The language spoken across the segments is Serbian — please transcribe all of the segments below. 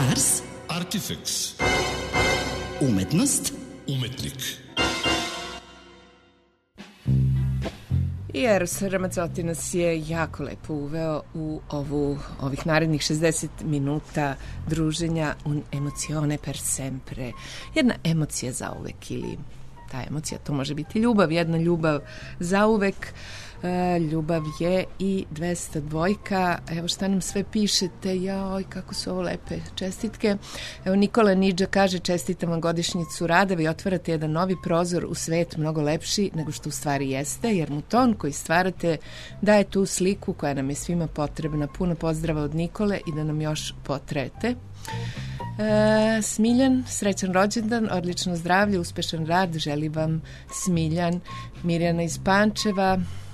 Ars. Artifex. Umetnost. Umetnik. I Eros Ramazzotti nas je jako lepo uveo u ovih narednih 60 minuta druženja un emozione per sempre. Jedna emocija zauvek ili ta emocija, to može biti ljubav, jedna ljubav zauvek. Ljubav je i 202. Evo šta nam sve pišete, joj kako su ovo lepe čestitke. Evo Nikola Nidža kaže: čestitam vam godišnjicu rada, vi otvarate jedan novi prozor u svet mnogo lepši nego što u stvari jeste, jer mu ton koji stvarate daje tu sliku koja nam je svima potrebna. Puno pozdrava od Nikole i da nam još potrete. Smiljan, srećan rođendan, odlično zdravlje, uspešan rad, želi vam Smiljan. Mirjana iz Pančeva,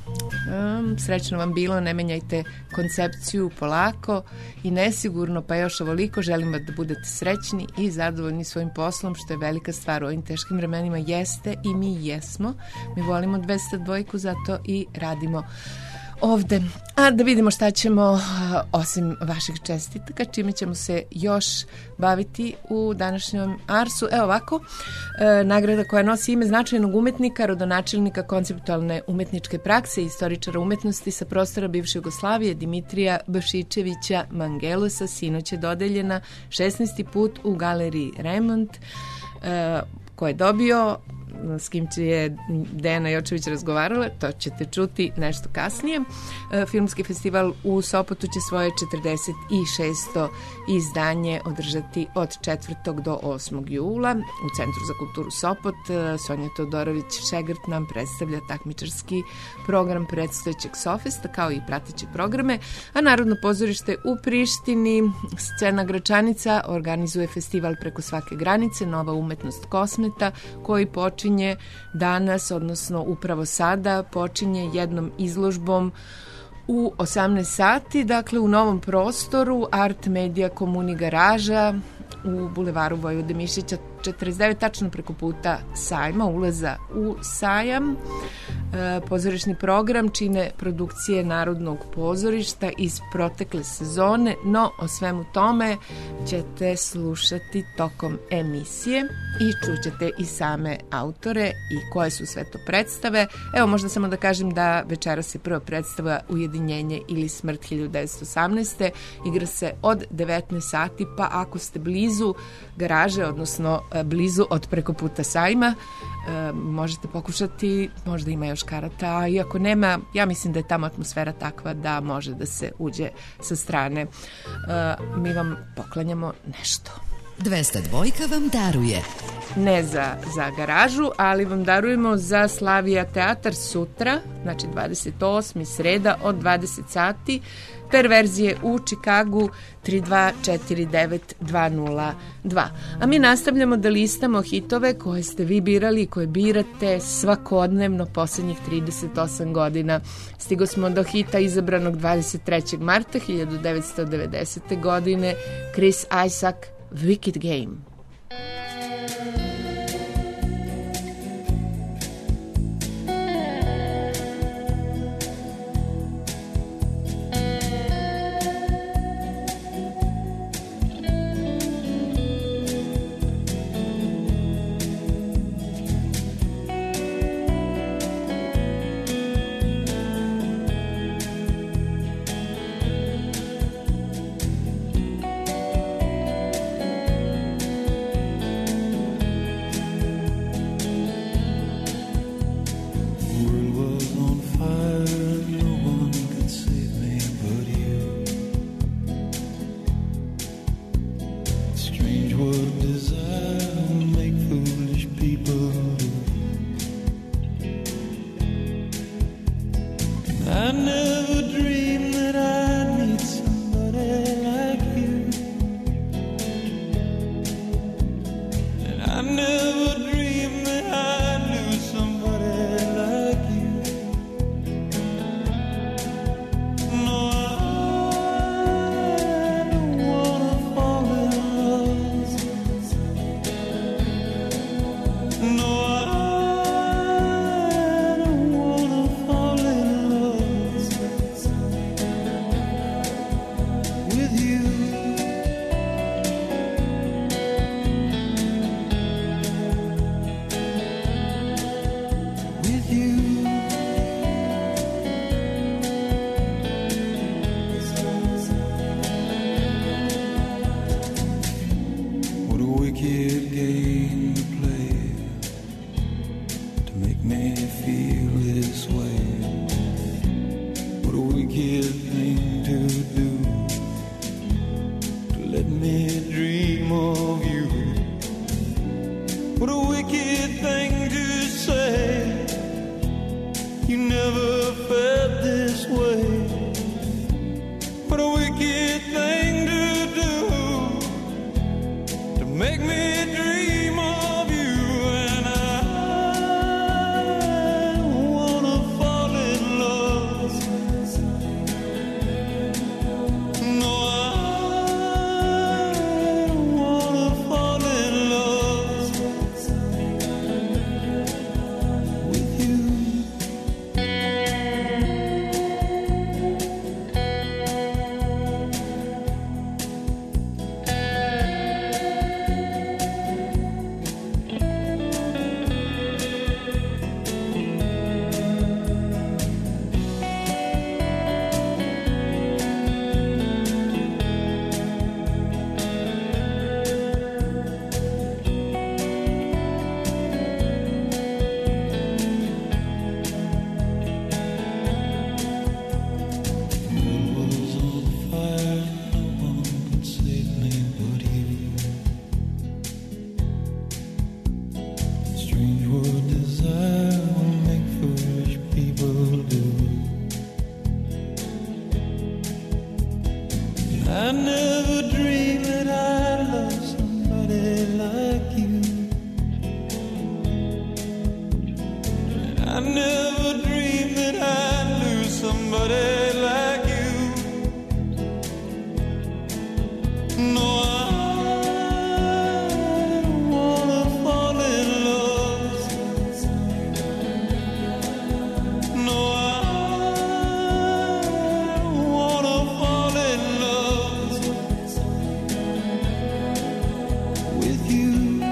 srećno vam bilo, ne menjajte koncepciju polako i nesigurno, pa još ovoliko, želim vam da budete srećni i zadovoljni svojim poslom, što je velika stvar u ovim teškim vremenima. Jeste i mi jesmo, mi volimo 202, zato i radimo ovde. A da vidimo šta ćemo, osim vaših čestitaka, čime ćemo se još baviti u današnjom Arsu. Evo ovako, nagrada koja nosi ime značajnog umetnika, rodonačelnika konceptualne umetničke prakse i istoričara umetnosti sa prostora bivše Jugoslavije, Dimitrija Bašićevića Mangelosa, sinoć je dodeljena 16. put u galeriji Remont, ko je dobio, s kim će je Dejana Jočević razgovarala, to ćete čuti nešto kasnije. Filmski festival u Sopotu će svoje 46. izdanje održati od 4. do 8. jula u Centru za kulturu Sopot. Sonja Todorović-Šegrt nam predstavlja takmičarski program predstojećeg Sofesta, kao i prateće programe, a Narodno pozorište u Prištini, scena Gračanica, organizuje festival Preko svake granice, nova umetnost kosmeta, koji počinje danas, odnosno upravo sada, počinje jednom izložbom u 18 sati, dakle u novom prostoru Art Media Komuni Garaža u bulevaru Vojvode Mišića 49, tačno preko puta sajma, ulaza u sajam. Pozorišni program čine produkcije Narodnog pozorišta iz protekle sezone, no o svemu tome ćete slušati tokom emisije i čućete i same autore i koje su sve to predstave. Evo, možda samo da kažem da večeras se prva predstava Ujedinjenje ili smrt 1918. Igra se od 19 sati, pa ako ste blizu garaže, odnosno blizu od preko puta sajma, možete pokušati, možda ima još karata, a iako nema, ja mislim da je tamo atmosfera takva da može da se uđe sa strane. Mi vam poklanjamo nešto. 202 vam daruje. Ne za garažu, ali vam darujemo za Slavija teatar sutra, znači 28. sreda od 20 sati, Perverzije u Čikagu 3249202. A mi nastavljamo da listamo hitove koje ste vi birali i koje birate svakodnevno posljednjih 38 godina. Stigo smo do hita izabranog 23. marta 1990. godine, Chris Isaak, Wicked Game. wicked thing to do, to let me dream of you. What a wicked thing to say, you never felt this way. What a wicked thing to do, to make me dream of you. And I wanna fall in love. No, I wanna fall in love with you. I never dreamed that I'd love somebody like you. I never dreamed that I'd lose somebody like you. No, I don't wanna fall in love. No, I don't wanna fall in love with you.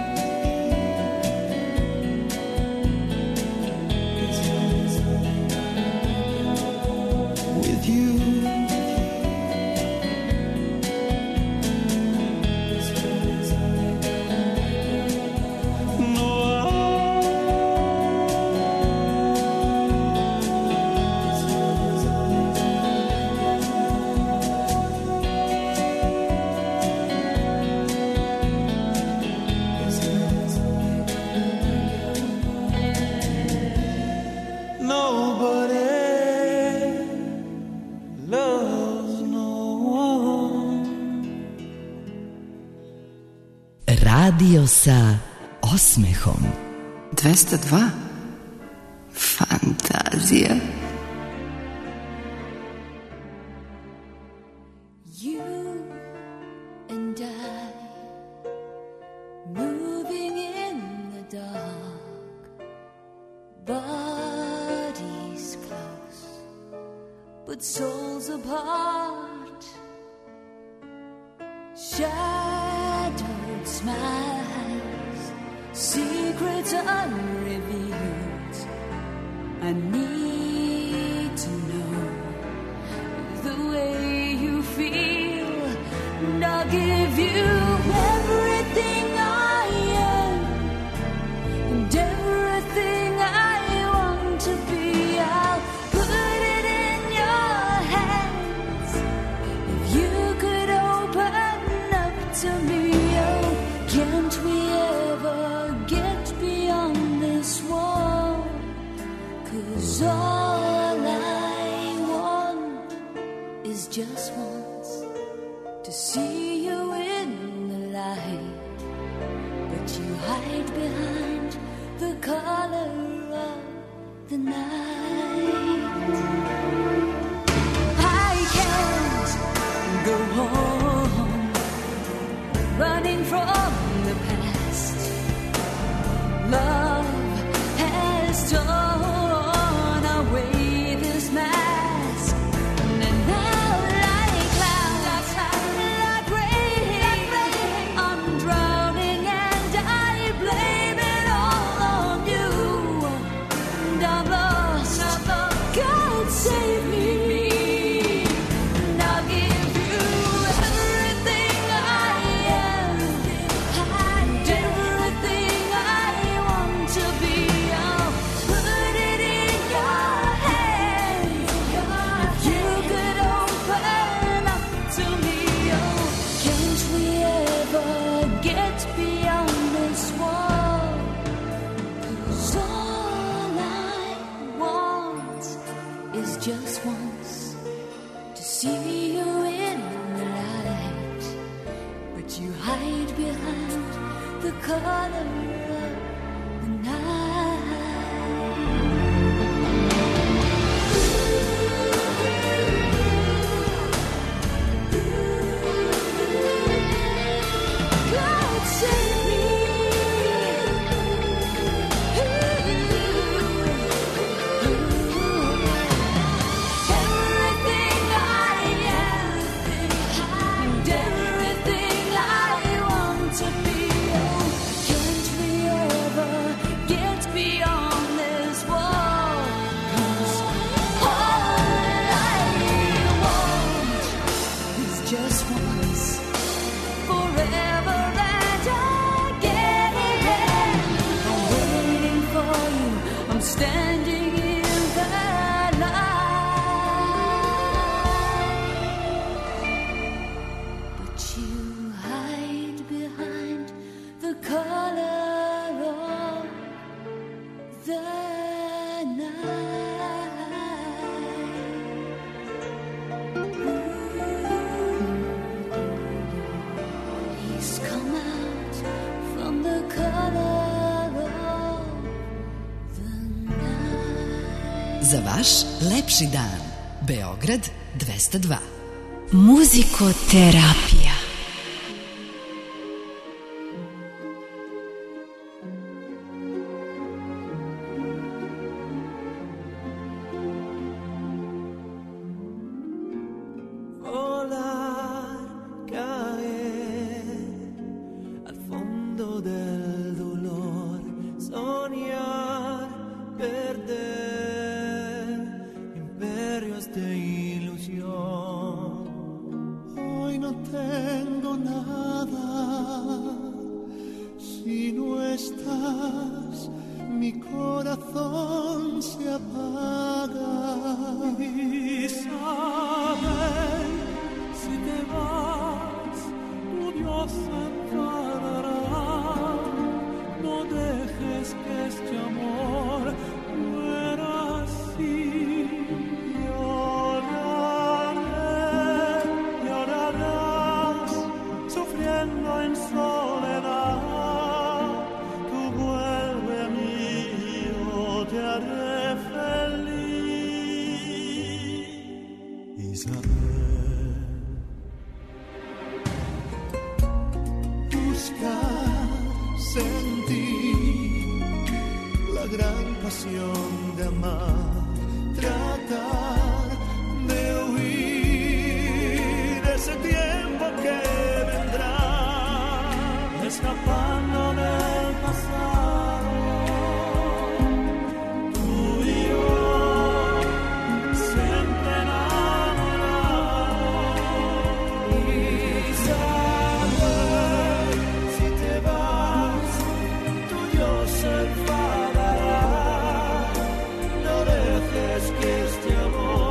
With you. No, nobody loves no one. Radio sa osmehom. 202. Fantazija. You and I, moving in the dark, bodies close, but souls apart, shadowed smiles, secrets unrevealed. I need to know the way you feel, and I'll give you everything I am and everything I want to be. I'll put it in your hands. If you could open up to me, oh, can't we ever get beyond this wall? 'Cause all I want is just once to see you in the light, but you hide behind the color of the night. I can't go home, running from the past. Love has torn away this mask, and now like clouds, like rain, I'm drowning and I blame it all on you. And I'm lost, God save me. And I'll give you see you in the light, but you hide behind the color of the night. Clouds save me. Standing in the light, but you hide behind the color of the night. He's come out from the color. Za vaš lepši dan. Beograd 202. Muzikoterapija. Se enfadará, no dejes que este amor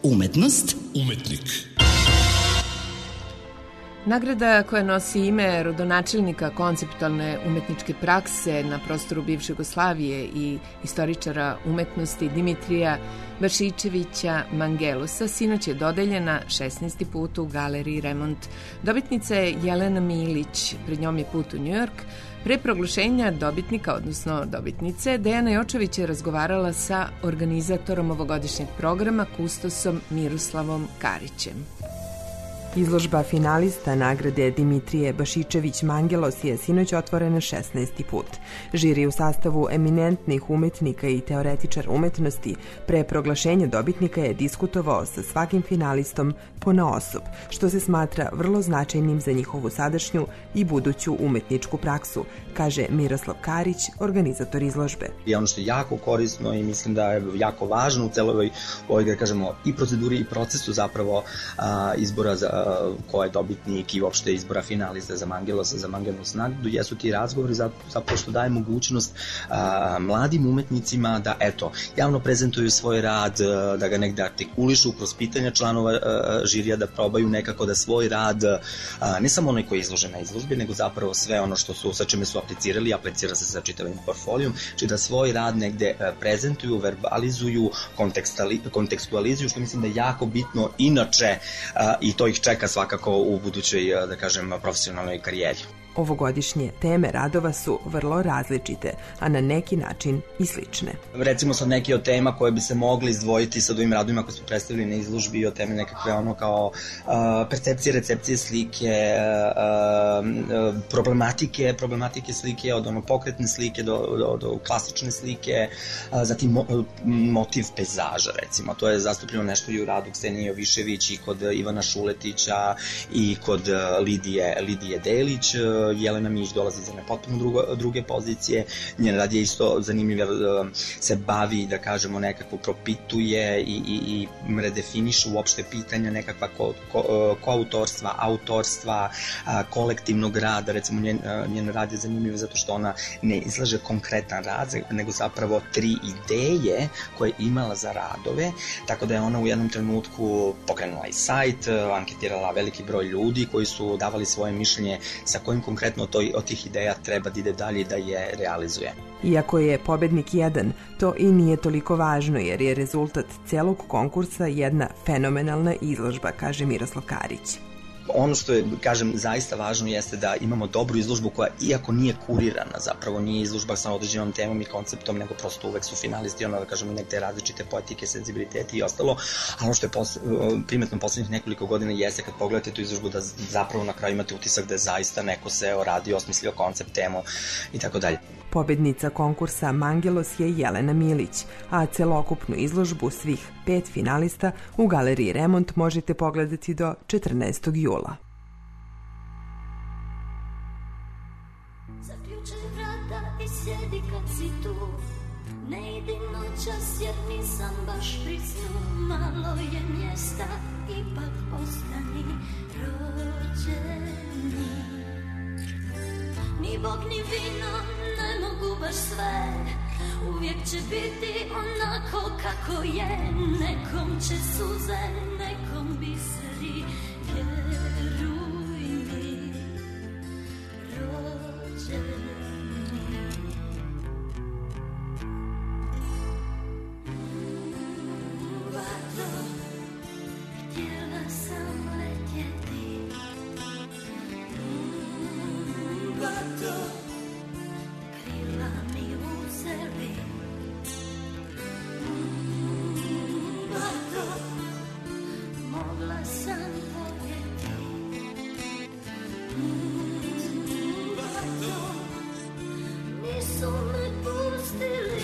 Umetnost. Umetnik. Nagrada koja nosi ime rodonačelnika konceptualne umetničke prakse na prostoru bivše Jugoslavije i istoričara umetnosti Dimitrija Bašičevića Mangelosa sinoć je dodeljena 16. put u Galeriji Remont. Dobitnica je Jelena Milić, pred njom je put u Njujork. Pre proglašenja dobitnika, odnosno dobitnice, Dejana Jočević je razgovarala sa organizatorom ovogodišnjeg programa, kustosom Miroslavom Karićem. Izložba finalista nagrade Dimitrije Bašičević Mangelos je sinoć otvorena 16. put. Žiri u sastavu eminentnih umetnika i teoretičara umetnosti pre proglašenja dobitnika je diskutovao sa svakim finalistom ponaosob, što se smatra vrlo značajnim za njihovu sadašnju i buduću umetničku praksu, kaže Miroslav Karić, organizator izložbe. I ono što je jako korisno i mislim da je jako važno u celoj ovoj, da kažemo, i proceduri i procesu zapravo izbora za ko je dobitnik i uopšte izbora finalista za Mangelosa, za Mangelos nagradu, jesu ti razgovori zapravo što daje mogućnost mladim umetnicima da, eto, javno prezentuju svoj rad, da ga negde artikulišu kroz pitanja članova žirija, da probaju nekako da svoj rad, ne samo onaj koji je izložen na izložbi, nego zapravo sve ono što su, sa čime su aplicira se sa čitavim portfolijom, či da svoj rad negde prezentuju, verbalizuju, kontekstualizuju, što mislim da je jako bitno inače i to ih čeka svakako u budućoj, da kažem, profesionalnoj karijeri. Ovogodišnje teme radova su vrlo različite, a na neki način i slične. Recimo sad neke od tema koje bi se mogli izdvojiti sad ovim radovima koje smo predstavili na izložbi, od teme nekakve ono kao percepcije, recepcije slike, problematike slike, od ono pokretne slike do klasične slike, zatim motiv pejzaža, recimo. To je zastupljeno nešto i u radu Ksenije Jovišević i kod Ivana Šuletića i kod Lidije Delić. Jelena Milić dolazi za nepotpuno druge pozicije, njen rad je isto zanimljiv jer se bavi, da kažemo, nekako propituje i redefiniše uopšte pitanja nekakva koautorstva, autorstva, kolektivnog rada. Recimo njen rad je zanimljiv zato što ona ne izlaže konkretan rad, nego zapravo 3 ideje koje je imala za radove, tako da je ona u jednom trenutku pokrenula i sajt, anketirala veliki broj ljudi koji su davali svoje mišljenje sa kojim konkretno od tih ideja treba da ide dalje i da je realizuje. Iako je pobednik jedan, to i nije toliko važno jer je rezultat celog konkursa jedna fenomenalna izložba, kaže Miroslav Karić. Ono što je, kažem, zaista važno jeste da imamo dobru izložbu koja, iako nije kurirana, zapravo nije izložba sa određenom temom i konceptom, nego prosto uvek su finalisti, ono da kažemo, neke različite poetike, senzibiliteti i ostalo. A ono što je primetno poslednjih nekoliko godina jeste kad pogledate tu izložbu da zapravo na kraju imate utisak da je zaista neko seo, radio, osmislio koncept, temu i tako dalje. Pobednica konkursa Mangelos je Jelena Milić, a celokupnu izložbu svih 5 finalista u Galeriji Remont možete pogledati do 14. jula. Zaključaj vrata i sjedi kad si tu, ne idi noćas jer nisam baš pri snu, malo je mjesta, ipak ostani rođeni. Ni Bog ni vino ne mogu baš sve, uvijek će biti onako kako je, nekom će suze, nekom biseri, vjeruj mi, rođeni. Vato, htjela sam letjeti, vato, krila mi uzeli, vato, mogla sam voljeti, vato, nisu me pustili.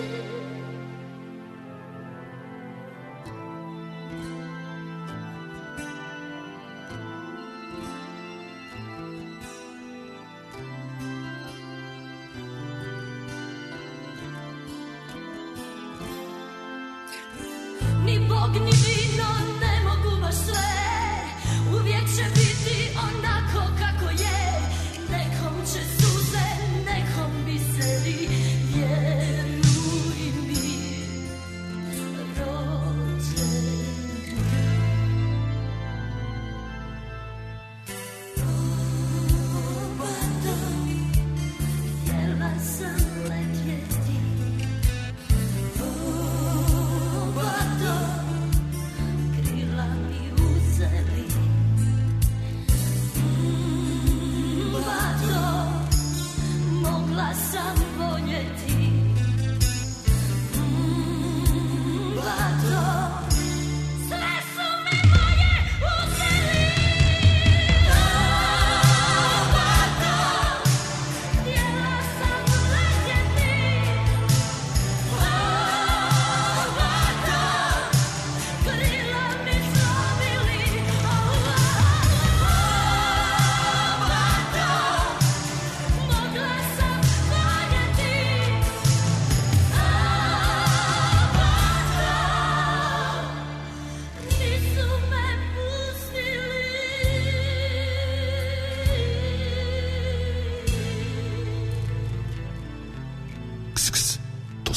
Ni Bog ni vino ne mogu baš sve, uvijek će biti onako kako je, nekom će suze, nekom biseri, vjeruj mi, rođeni.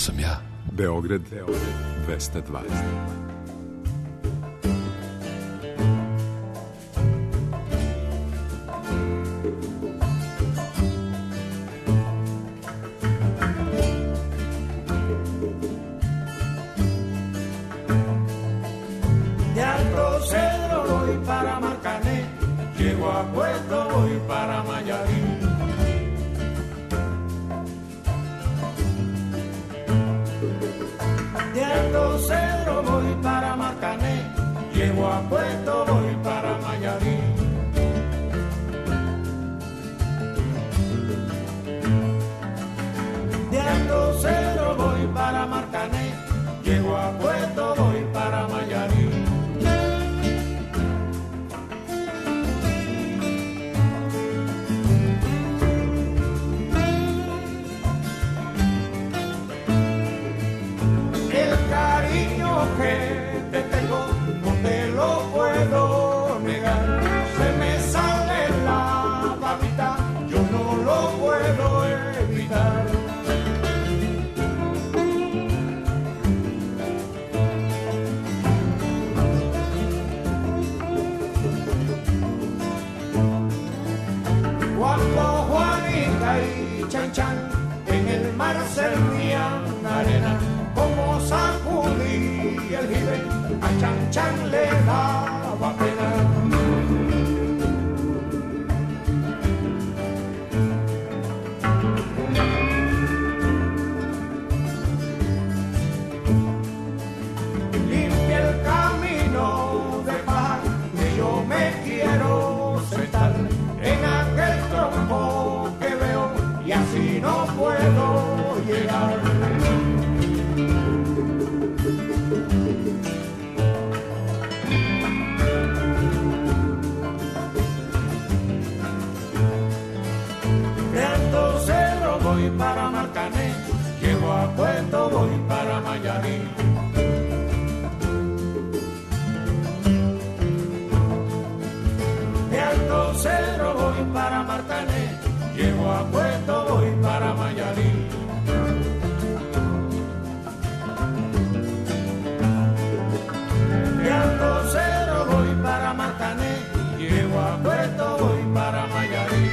sam ja. Beograd 202. De Alto Cedro voy para Marcané, llego a Puerto, voy para Mayarín. De Alto Cedro voy para Marcané, llego a Puerto, voy para Mayarín. De Alto Cedro voy para Marcané, llego a Puerto, voy para Mayarín. Que te tengo, no te lo puedo negar. Se me sale la babita, yo no lo puedo evitar. Cuando Juanita y Chan Chan en el mar servían arena, como sacudí el jibe, a Chan Chan le daba pena. Limpia el camino de paz, que yo me quiero sentar en aquel tronco que veo y así no puedo llegar. Voy para Marcané, llego a Puerto, voy para Mayarín. De Alto Cedro voy para Marcané, llego a Puerto, voy para Mayarín. De Alto Cedro voy para Marcané, llego a Puerto, voy para Mayarín.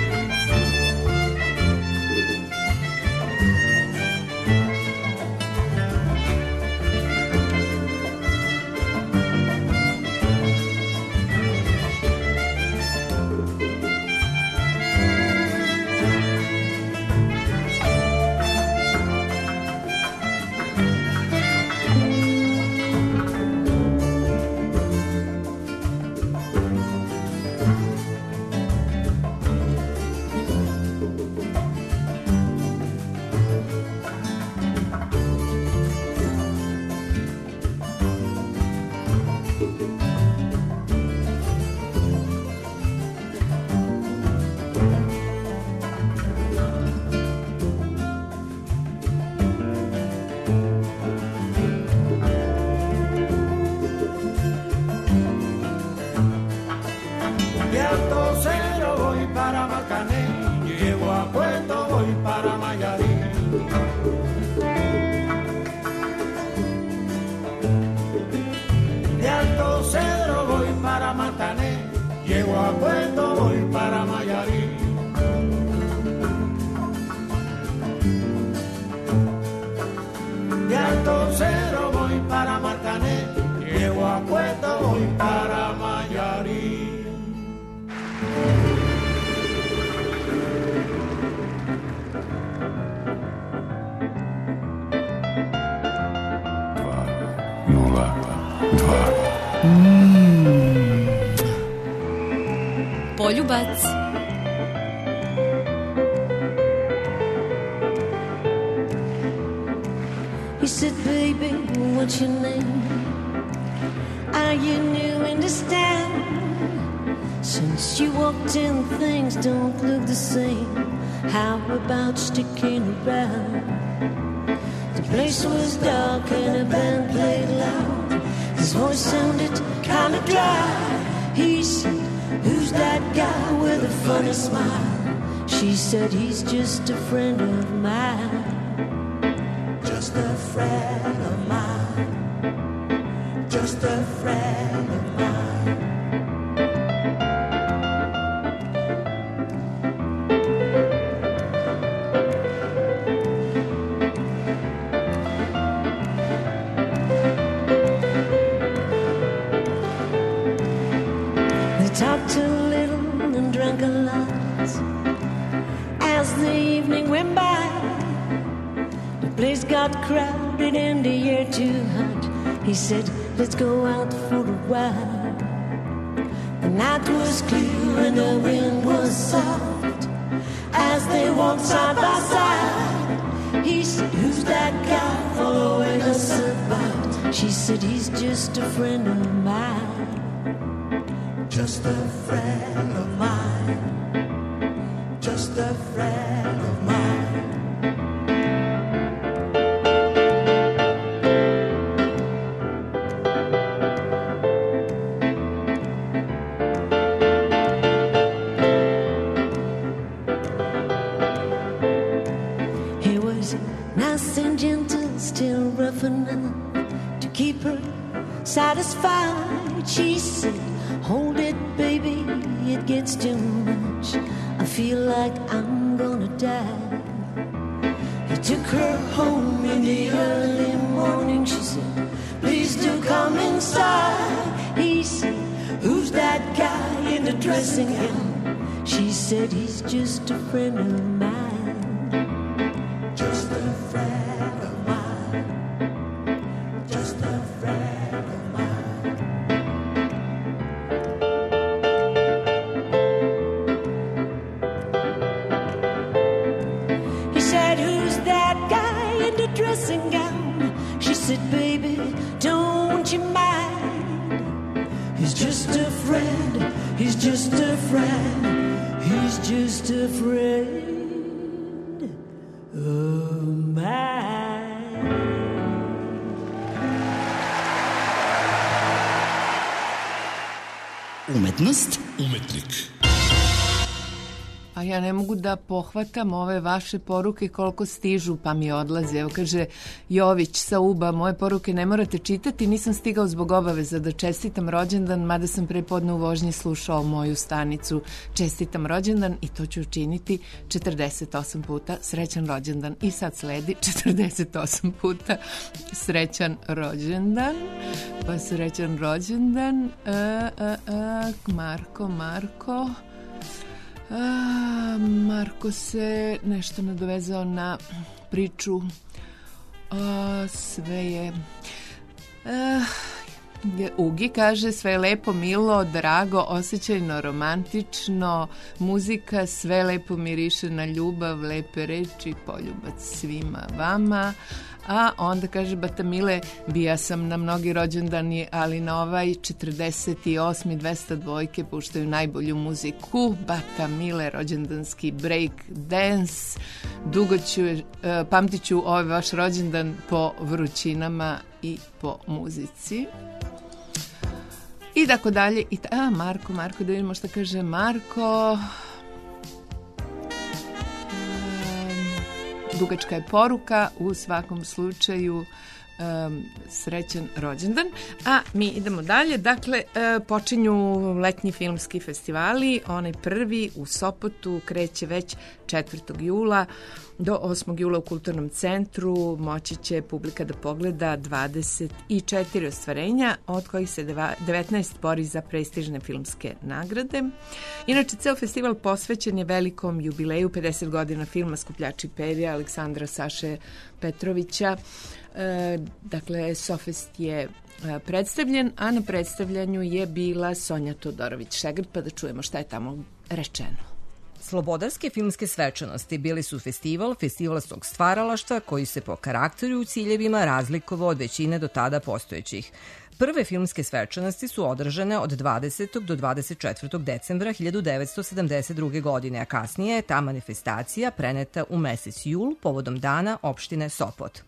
Llego a Puerto, voy para Mayarín. De Alto Cedro voy para Marcané, llego a Puerto, voy para Mayarín. Poljubac. He said, baby, what's your name? Are you new in this town? Since you walked in, things don't look the same. How about sticking around? The place was dark and a band played loud. His voice sounded kinda dry. He said, who's that guy with a funny smile? She said, he's just a friend of mine. Just just a friend of mine, just a friend of mine. They talked a little and drank a lot as the evening went by. The place got crowded and the air too hot. He said, let's go out for a while. The night was clear and the wind was soft as they walked side by side. He said, who's that guy following us about? She said, he's just a friend of mine, just a friend of mine, just a friend of mine. He was nice and gentle, still rough enough to keep her satisfied. She said, hold it, baby, it gets too much. I feel like I'm gonna die. He took her home in the early morning. She said, please do come inside. He said, who's that guy in the dressing gown? She said, he's just a friend of mine, just a friend of mine, just a friend of mine. He said, who's that guy in the dressing gown? She said, baby, don't you mind. He's just a friend, he's just a friend, he's just a friend of mine. Umetnost, Umetnik. A ja ne mogu da pohvatam ove vaše poruke koliko stižu pa mi odlaze. Evo kaže Jović sa Uba, moje poruke ne morate čitati, nisam stigao zbog obaveza da čestitam rođendan, mada sam prepodne u vožnji slušao moju stanicu. Čestitam rođendan i to ću učiniti 48 puta. Srećan rođendan. I sad sledi 48 puta srećan rođendan. Pa srećan rođendan. Marko se nešto nadovezao na priču. Sve je Ugi kaže, sve je lepo, milo, drago, osjećajno, romantično, muzika, sve lepo miriše na ljubav, lepe reči, poljubac svima vama. A onda kaže Batamile, bija sam na mnogi rođendani, ali na ovaj 48. 202 puštaju najbolju muziku. Batamile, rođendanski break dance. Dugo ću, pamtit ću ovaj vaš rođendan po vrućinama i po muzici. I tako dalje. Marko, da vidimo šta kaže Marko. Dugačka je poruka, u svakom slučaju srećan rođendan. A mi idemo dalje. Dakle, počinju letnji filmski festivali. Onaj prvi u Sopotu kreće već 4. jula. Do 8. jula u Kulturnom centru moći će publika da pogleda 24 ostvarenja, od kojih se 19 bori za prestižne filmske nagrade. Inače, ceo festival posvećen je velikom jubileju 50 godina filma Skupljači perja Aleksandra Saše Petrovića. Dakle, Sofest je predstavljen, a na predstavljanju je bila Sonja Todorović-Šegrt, pa da čujemo šta je tamo rečeno. Slobodarske filmske svečanosti bili su festivalskog stvaralaštva koji se po karakteru i ciljevima razlikovao od većine do tada postojećih. Prve filmske svečanosti su održane od 20. do 24. decembra 1972. godine, a kasnije je ta manifestacija preneta u mesec jul povodom dana opštine Sopot.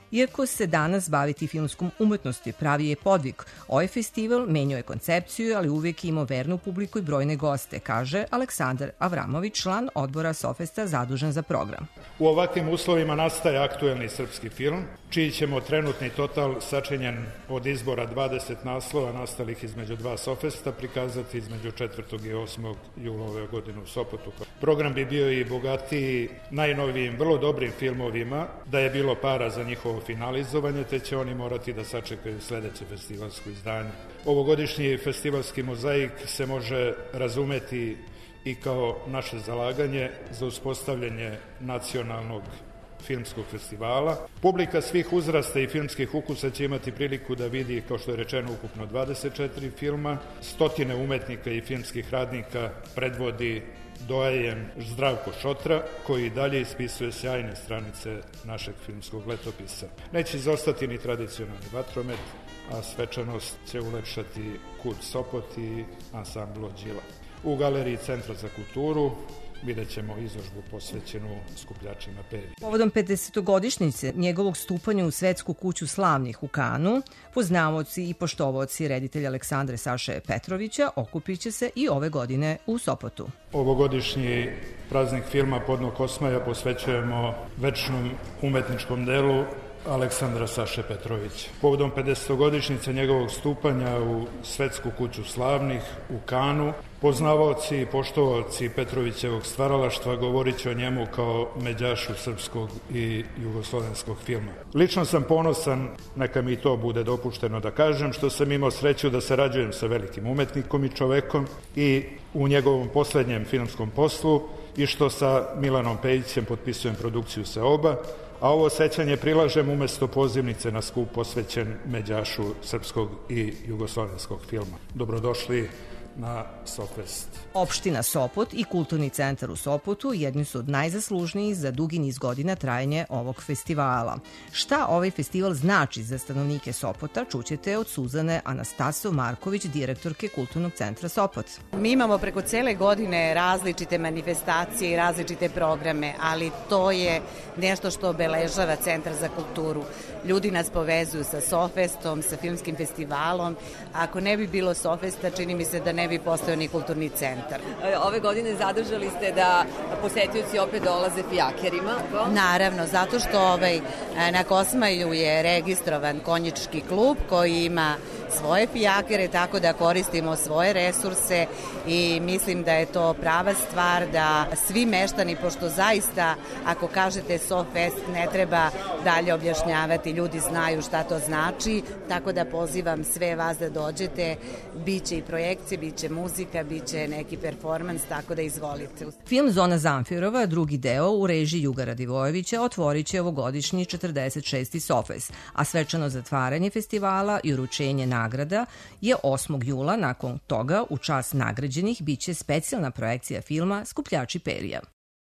Iako se danas baviti filmskom umetnosti pravi je podvig, ovaj festival menjao je koncepciju, ali uvijek je imao vernu publiku i brojne goste, kaže Aleksandar Avramović, član odbora Sofesta zadužen za program. U ovakvim uslovima nastaje aktuelni srpski film, čiji ćemo trenutni total sačinjen od izbora 20 naslova nastalih između dva Sofesta prikazati između 4. i 8. jula ove godine u Sopotu. Program bi bio i bogatiji najnovijim, vrlo dobrim filmovima, da je bilo para za njihovo finalizovanje, te će oni morati da sačekaju sledeće festivalsko izdanje. Ovogodišnji festivalski mozaik se može razumeti i kao naše zalaganje za uspostavljanje nacionalnog filmskog festivala. Publika svih uzrasta i filmskih ukusa će imati priliku da vidi, kao što je rečeno, ukupno 24 filma. Stotine umetnika i filmskih radnika predvodi doajen Zdravko Šotra, koji dalje ispisuje sjajne stranice našeg filmskog letopisa. Neće izostati ni tradicionalni vatromet, a svečanost će ulepšati Kud Sopot i ansambl Đila. U galeriji Centra za kulturu vidjet ćemo izložbu posvećenu skupljačima perja. Povodom 50-godišnjice njegovog stupanja u Svetsku kuću slavnih u Kanu, poznavaoci i poštovaoci reditelja Aleksandra Saše Petrovića okupit će se i ove godine u Sopotu. Ovogodišnji praznik filma Podno Kosmaja posvećujemo večnom umetničkom delu Aleksandra Saše Petrovića. Povodom 50-godišnjice njegovog stupanja u Svetsku kuću slavnih u Kanu, poznavaoci i poštovaoci Petrovićevog stvaralaštva govorit će o njemu kao međašu srpskog i jugoslovenskog filma. Lično sam ponosan, neka mi to bude dopušteno da kažem, što sam imao sreću da sarađujem sa velikim umetnikom i čovekom i u njegovom poslednjem filmskom poslu i što sa Milanom Pejićem potpisujem produkciju Seoba, a ovo sećanje prilažem umesto pozivnice na skup posvećen međašu srpskog i jugoslovenskog filma. Dobrodošli na Sofest. Opština Sopot i Kulturni centar u Sopotu jedni su od najzaslužnijih za dugi niz godina trajanje ovog festivala. Šta ovaj festival znači za stanovnike Sopota, čućete od Suzane Anastasov-Marković, direktorke Kulturnog centra Sopot. Mi imamo preko cele godine različite manifestacije i različite programe, ali to je nešto što obeležava Centar za kulturu. Ljudi nas povezuju sa Sofestom, sa filmskim festivalom. Ako ne bi bilo Sofesta, čini mi se da ne bi postojao ni kulturni centar. Ove godine zadržali ste da posetioci opet dolaze fijakerima? Naravno, zato što na Kosmaju je registrovan konjički klub koji ima svoje fijakere, tako da koristimo svoje resurse i mislim da je to prava stvar da svi meštani, pošto zaista ako kažete Sofest ne treba dalje objašnjavati, ljudi znaju šta to znači, tako da pozivam sve vas da dođete, biće i projekcije, biće muzika, biće neki performans, tako da izvolite. Film Zona Zamfirova, drugi deo u režiji Juga Radivojevića, otvorit će ovogodišnji 46. Sofest, a svečano zatvaranje festivala i uručenje nagrada je 8. jula. Nakon toga, u čast nagrađenih, biće specijalna projekcija filma Skupljači perja.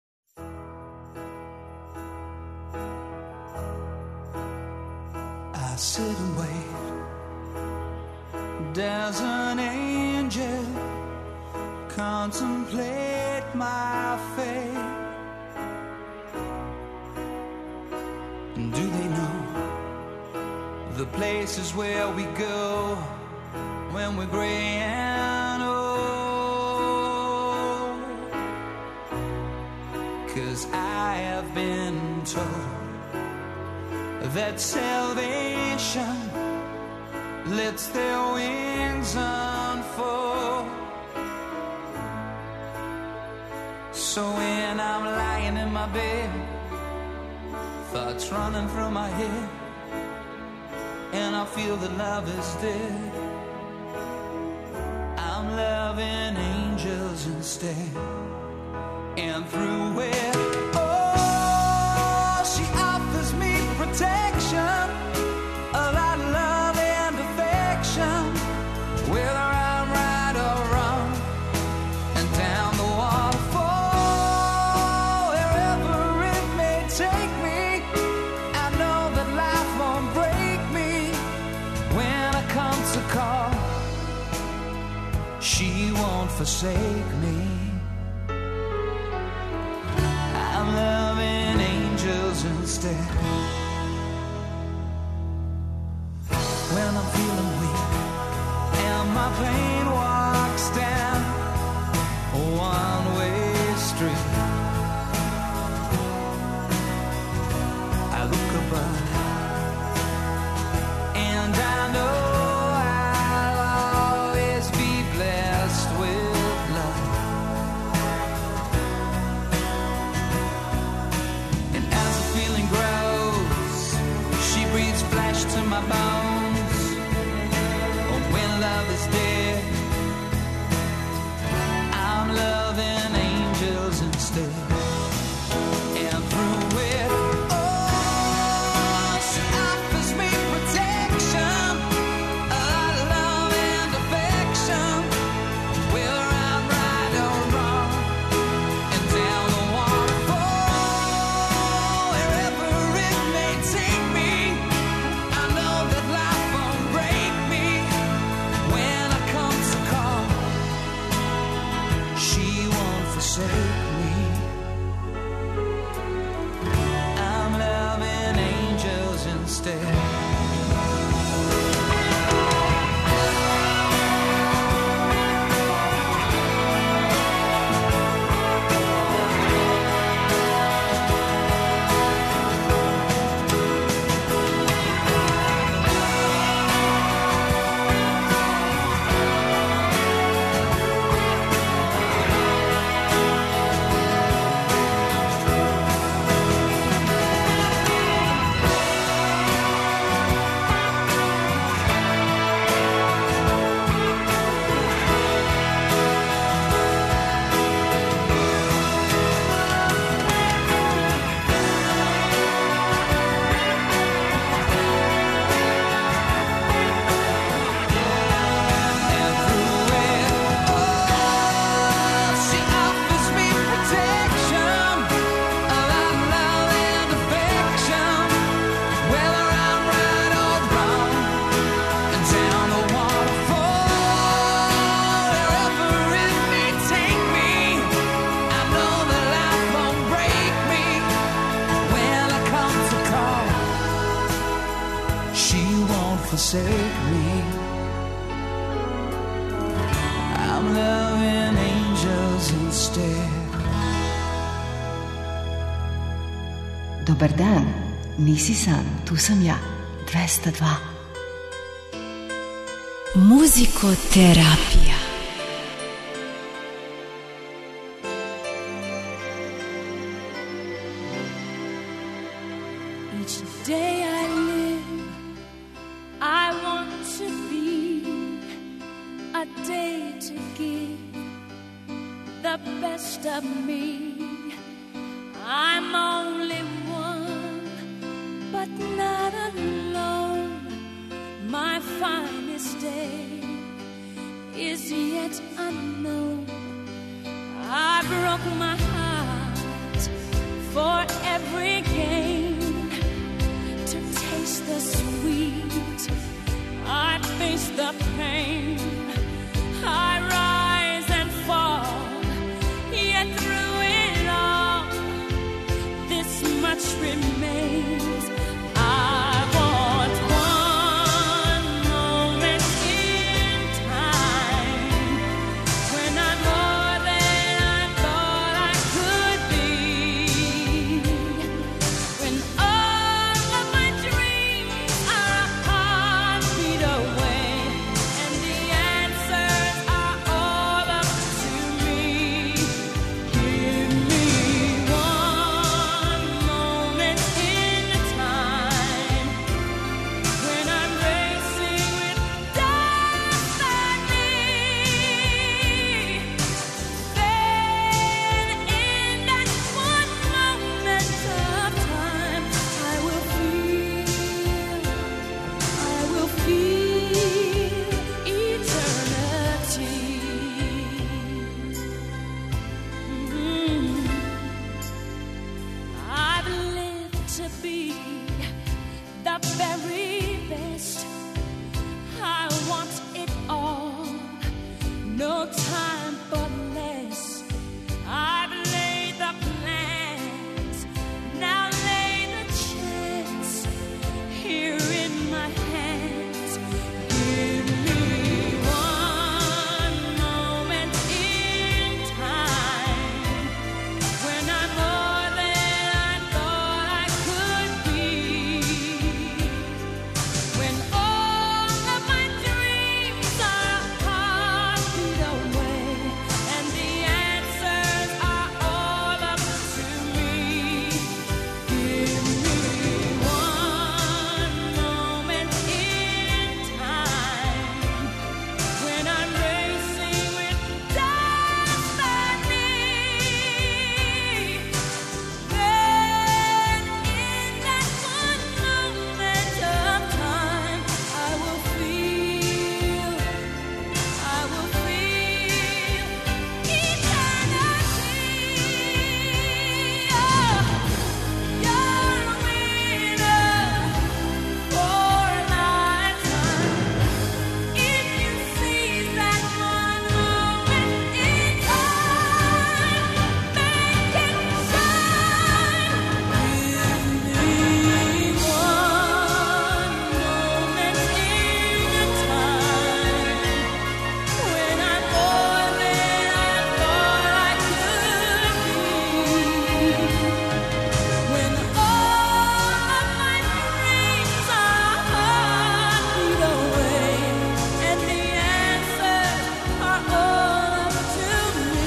I sit and wait. Does an angel contemplate my fate? Do they know the places where we go when we're gray and old? 'Cause I have been told that salvation lets their wings unfold. So when I'm lying in my bed, thoughts running through my head, and I feel that love is dead, I'm loving angels instead. And through it, oh, she offers me protection, a lot of love and affection, whether I'm right or wrong, and down the waterfall, wherever it may take me, I know that life won't break me when I come to call. She won't forsake me. I'm loving angels instead. forsake me. I'm loving angels instead. Dobar dan, nisi san, tu sam ja, 202. Muzikoterapija. Each day I live, I want to be a day to give the best of me. I'm only one, but not alone. My finest day is yet unknown. I broke my heart for every gain, to taste the sweet. I face the pain. I rise and fall, yet through it all, this much remains. I want one moment in time when I'm more than I thought I could be, when all of my dreams are a heartbeat away, and the answers are all up to me. Give me one moment in time when I'm racing with destiny. Then in that one moment of time, I will feel eternity. I've lived to be the very best. I want it all, no time for less. I've laid the plans, now lay the chance here in my hands. Give me one moment in time when I'm more than I thought I could be, when all of my dreams are a heartbeat away, and the answers are all up to me. Give me one moment in time when I'm racing with destiny. Then in that one moment of time, I will feel eternity. Oh, you're a winner for a lifetime. If you seize that one moment in time, make it shine. Give me one moment in time when I'm more than I thought I could be, when all of my dreams are a heartbeat away, and the answers are all up to me.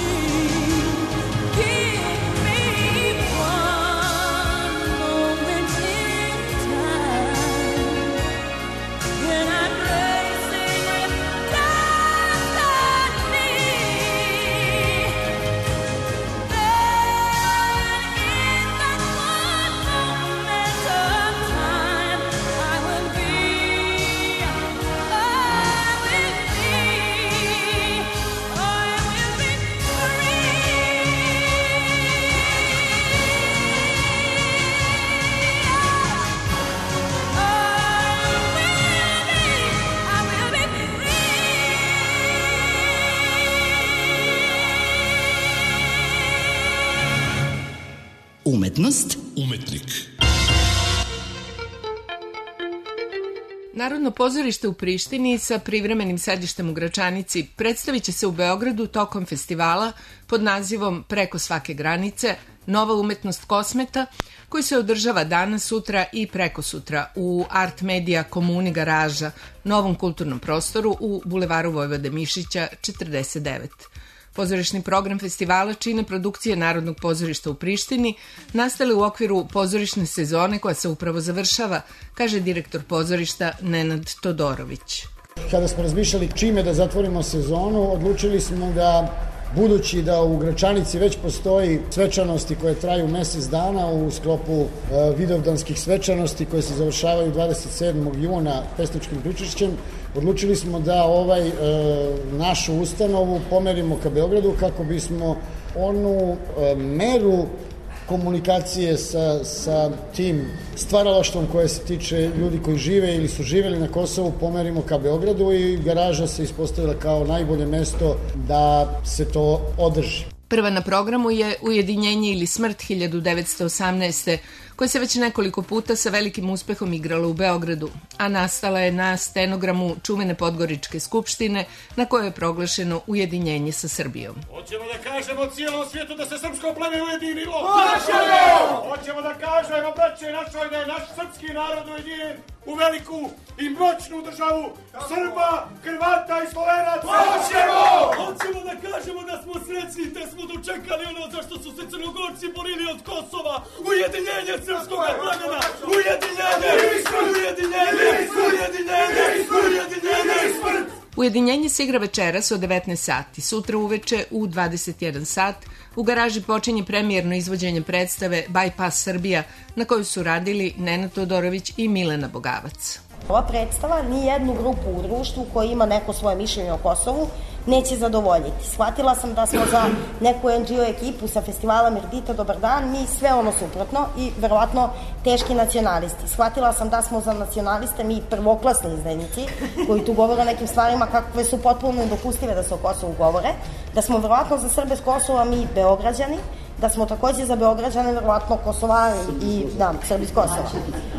Give me one moment in time when I'm racing with destiny. Then in that one moment of time, I will be Umetnost, Umetnik. Narodno pozorište u Prištini sa privremenim sedištem u Gračanici predstavit će se u Beogradu tokom festivala pod nazivom Preko svake granice, nova umetnost kosmeta, koji se održava danas, sutra i prekosutra u Art Media Komuni Garaža, novom kulturnom prostoru u Bulevaru Vojvode Mišića 49. Pozorišni program festivala čine produkcije Narodnog pozorišta u Prištini, nastale u okviru pozorišne sezone koja se upravo završava, kaže direktor pozorišta Nenad Todorović. Kada smo razmišljali čime da zatvorimo sezonu, odlučili smo da, budući da u Gračanici već postoji svečanosti koje traju mesec dana u sklopu vidovdanskih svečanosti koje se završavaju 27. juna pesničkim pričešćem, odlučili smo da našu ustanovu pomerimo ka Beogradu kako bismo onu meru komunikacije sa tim stvaralaštvom koje se tiče ljudi koji žive ili su živeli na Kosovu pomerimo ka Beogradu i Garaža se ispostavila kao najbolje mesto da se to održi. Prva na programu je Ujedinjenje ili smrt 1918. koja se već nekoliko puta sa velikim uspehom igrala u Beogradu, a nastala je na stenogramu čuvene Podgoričke skupštine na kojoj je proglašeno ujedinjenje sa Srbijom. Hoćemo da kažemo cijelom svijetu da se srpsko pleme ujedinilo! Hoćemo! Hoćemo da kažemo, braće našoj, da je naš srpski narod ujedinjen u veliku i moćnu državu Srba, Hrvata i Slovenaca! Hoćemo! Hoćemo da kažemo da smo srećni te smo dočekali ono za što su se Crnogorci borili od Kosova, ujedinjenje srpskog plemena, ujedinjenje, ujedinjenje, ujedinjenje. Ujedinjenje se igra večeras od 19 sati, sutra uveče u 21 sat. U Garaži počinje premijerno izvođenje predstave Bypass Srbija, na koju su radili Nenad Todorović i Milena Bogavac. Ova predstava ni jednu grupu u društvu koja ima neko svoje mišljenje o Kosovu neće zadovoljiti. Shvatila sam da smo za neku NGO ekipu sa festivala Mirdita Dobar dan, mi sve ono suprotno i verovatno teški nacionalisti. Shvatila sam da smo za nacionaliste mi prvoklasni izdajnici koji tu govore o nekim stvarima kakve su potpuno nedopustive da se o Kosovu govore, da smo verovatno za Srbe s Kosova mi Beograđani, da smo takođe za Beograđane verovatno Kosovari i Srbi s Kosova.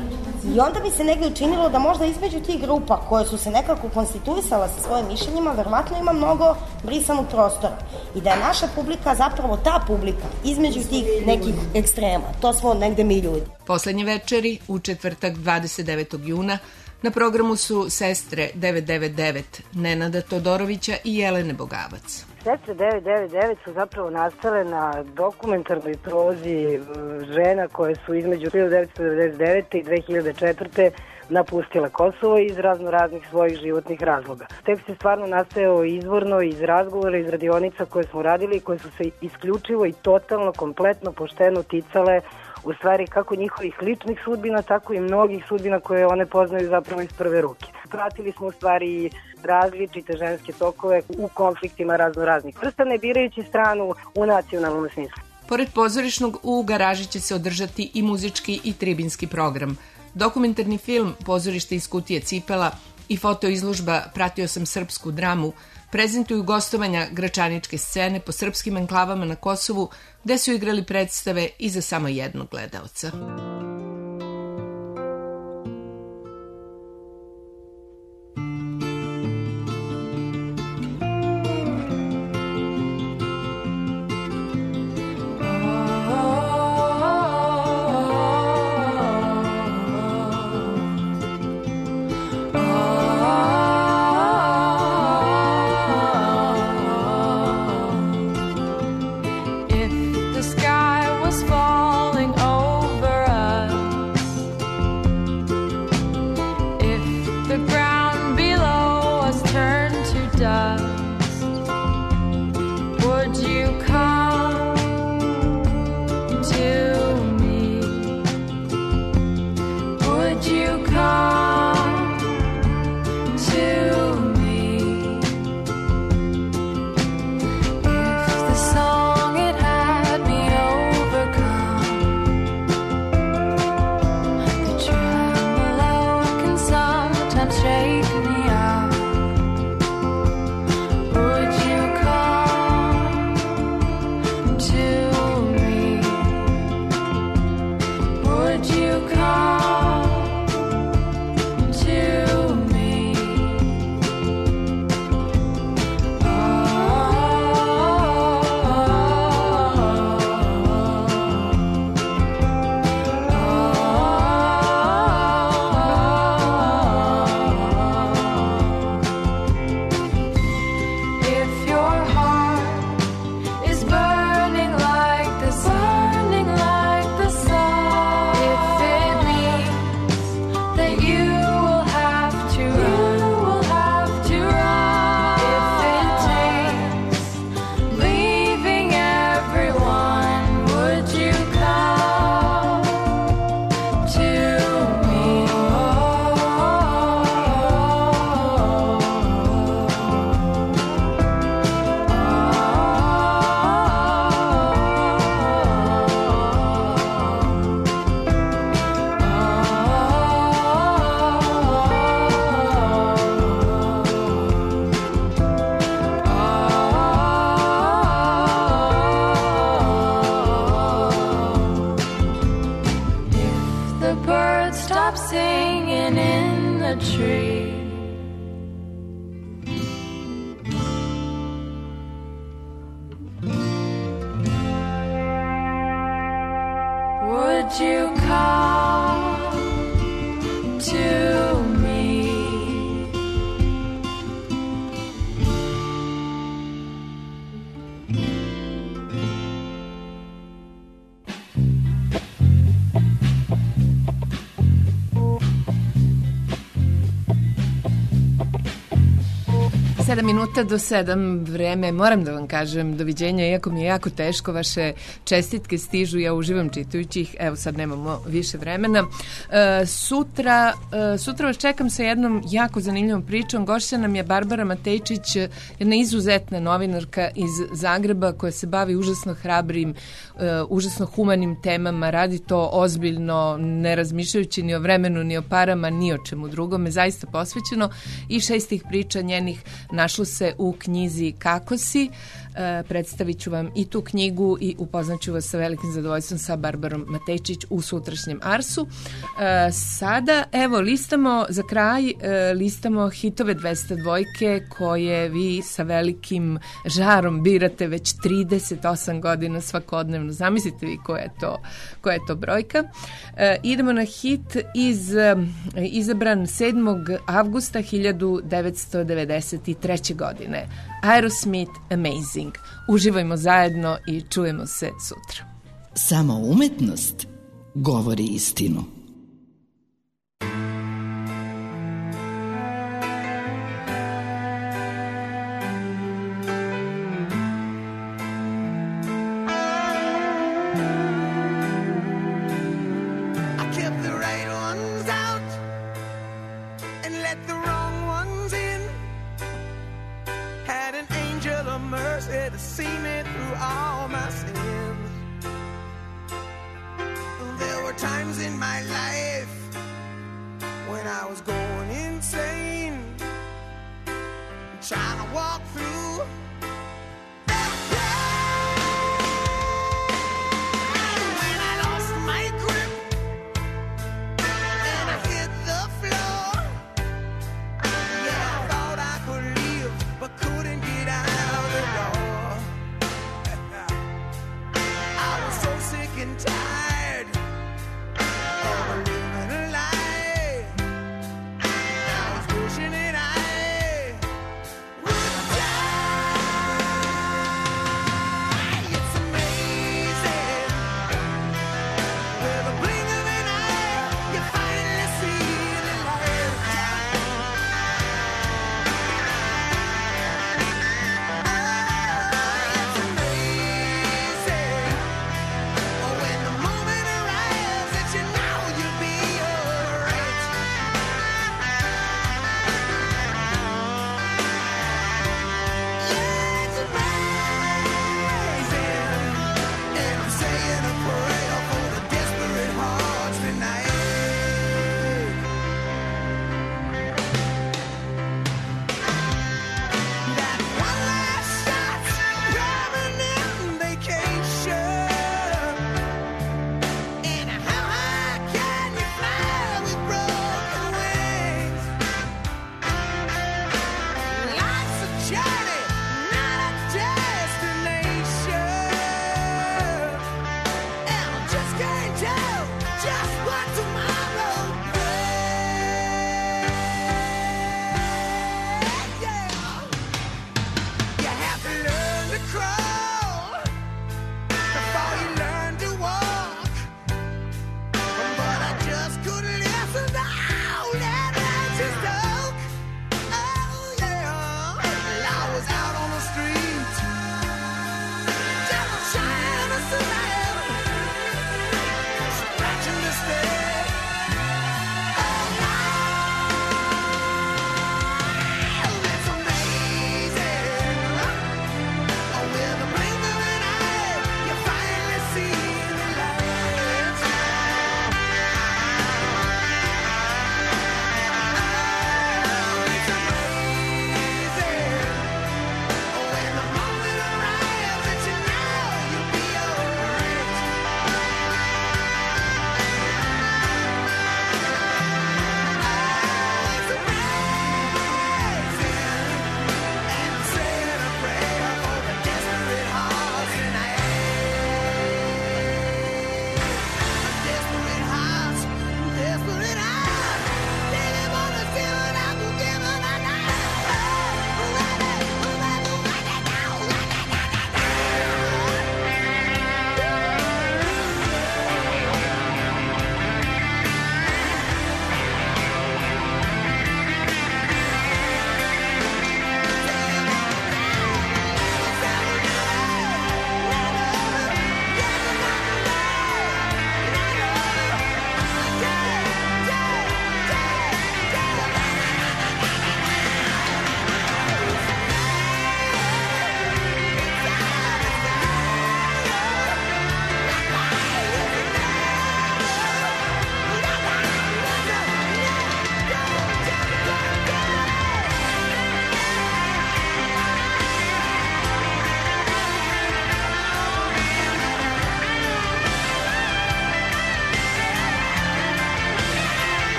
I onda mi se negdje učinilo da možda između tih grupa koje su se nekako konstituisala sa svojim mišljenjima, verovatno ima mnogo brisanog prostora. I da je naša publika zapravo ta publika između tih nekih ekstrema. To smo negde mi ljudi. Poslednje večeri, u četvrtak 29. juna, na programu su Sestre 999 Nenada Todorovića i Jelene Bogavac. Sestre 999 su zapravo nastale na dokumentarnoj prozi žena koje su između 1999. i 2004. napustila Kosovo iz raznih svojih životnih razloga. Tekst je stvarno nastajao izvorno iz razgovora, iz radionica koje smo radili i koje su se isključivo i totalno, kompletno, pošteno ticale u stvari kako njihovih ličnih sudbina, tako i mnogih sudbina koje one poznaju zapravo iz prve ruke. Pratili smo u stvari različite ženske tokove u konfliktima raznih vrsta, ne birajući stranu u nacionalnom smislu. Pored pozorišnog, u Garaži će se održati i muzički i tribinski program. Dokumentarni film Pozorište iz kutije cipela i fotoizložba Pratio sam srpsku dramu prezentuju gostovanja gračaničke scene po srpskim enklavama na Kosovu, gde su igrali predstave i za samo jednog gledaoca. Would you come to the birds stop singing in the tree. Would you call to me? Sedam minuta do 7 vreme, moram da vam kažem doviđenja, iako mi je jako teško, vaše čestitke stižu, ja uživam čitajući ih, evo sad nemamo više vremena. Sutra vas čekam sa jednom jako zanimljivom pričom. Gošća nam je Barbara Matejčić, jedna izuzetna novinarka iz Zagreba koja se bavi užasno hrabrim, užasno humanim temama, radi to ozbiljno, ne razmišljajući ni o vremenu, ni o parama, ni o čemu drugome, zaista posvećeno, i 6 tih priča njenih našlo se u knjizi Kako si. Predstavit ću vam i tu knjigu i upoznaću vas sa velikim zadovoljstvom sa Barbarom Matejčić u sutrašnjem Arsu. Sada, evo, listamo za kraj, listamo hitove 202 koje vi sa velikim žarom birate već 38 godina svakodnevno. Zamislite vi koja je to brojka. Idemo na hit izabran 7. avgusta 1993. godine. Aerosmith Amazing. Uživajmo zajedno i čujemo se sutra. Samo umetnost govori istinu. Trying to walk through